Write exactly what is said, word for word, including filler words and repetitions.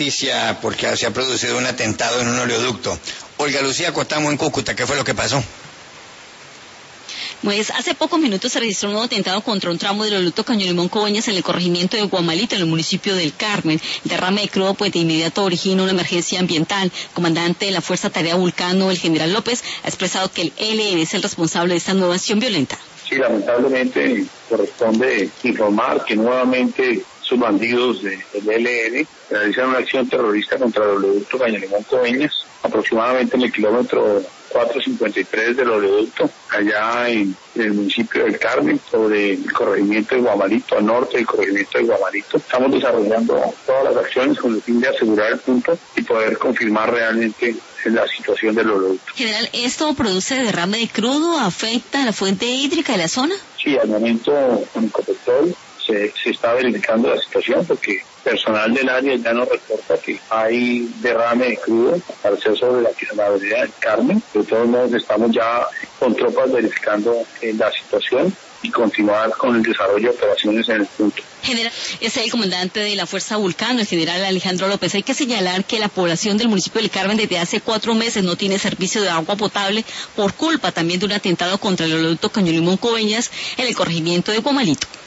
noticia porque se ha producido un atentado en un oleoducto. Olga Lucía Cotamo en Cúcuta, ¿qué fue lo que pasó? Pues hace pocos minutos se registró un nuevo atentado contra un tramo del oleoducto Caño Limón Coveñas en el corregimiento de Guamalito, en el municipio del Carmen. El derrame de crudo pues de inmediato origina una emergencia ambiental. El comandante de la Fuerza Tarea Vulcano, el general López, ha expresado que el E L N es el responsable de esta nueva acción violenta. Sí, lamentablemente corresponde informar que nuevamente sus bandidos del E L N realizan una acción terrorista contra el oleoducto Caño Limón Coveñas, aproximadamente en el kilómetro cuatrocientos cincuenta y tres del oleoducto, allá en, en el municipio del Carmen, sobre el corregimiento de Guamalito, al norte del corregimiento de Guamalito. Estamos desarrollando todas las acciones con el fin de asegurar el punto y poder confirmar realmente la situación del oleoducto. General, ¿esto produce derrame de crudo? ¿Afecta a la fuente hídrica de la zona? Sí, al momento con Ecopetrol se, se está verificando la situación porque personal del área ya nos reporta que hay derrame de crudo al ser sobre la, la avenida del Carmen. De todos modos estamos ya con tropas verificando eh, la situación y continuar con el desarrollo de operaciones en el punto. General, es el comandante de la Fuerza Vulcano, el general Alejandro López. Hay que señalar que la población del municipio del Carmen desde hace cuatro meses no tiene servicio de agua potable por culpa también de un atentado contra el oleoducto Caño Limón Coveñas en el corregimiento de Guamalito.